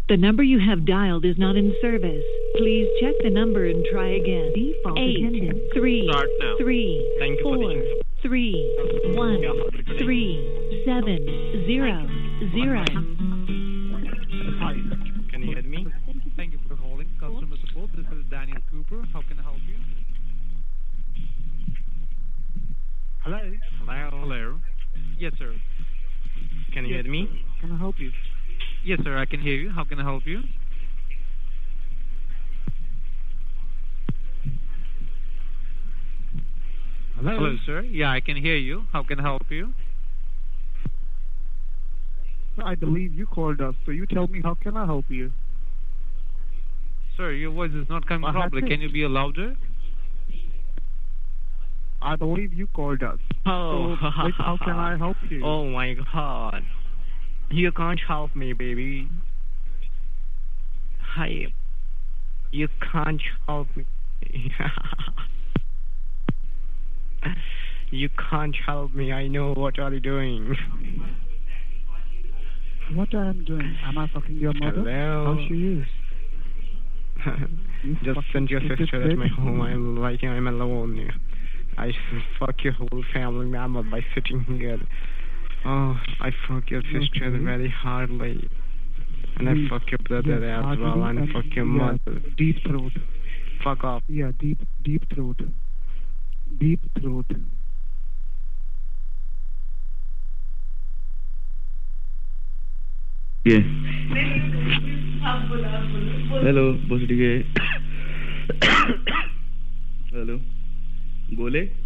The number you have dialed is not in service. Please check the number and try again. Default 8 3 3 Thank you for 4 the 3 1 3 7 0 0. Hi. Can you hear me? Thank you for calling customer support. This is Daniel Cooper. How can I help you? Hello. Hello. Hello. Yes, sir. Can you hear me? Can I help you? Yes, sir. I can hear you. How can I help you? Hello. Hello, sir. Yeah, I can hear you. How can I help you? I believe you called us, so you tell me how can I help you? Sir, your voice is not coming properly. Can you be louder? I believe you called us. Oh, so, how can I help you? Oh my God. You can't help me, baby. Hi. You can't help me. You can't help me. I know what are you doing. What I am doing? Am I fucking your mother? Hello. How she is? Just send your sister at my home. I'm alone. I fuck your whole family member by sitting here. Oh, I fuck your sister very hardly. And I fuck your brother as well, and I fuck your mother. Deep throat. Fuck off. Yeah, deep throat. Deep throat. Yeah. Hello, boss. Hello. Gole.